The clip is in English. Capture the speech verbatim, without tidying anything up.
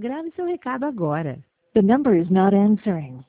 Grave seu recado agora. The number is not answering.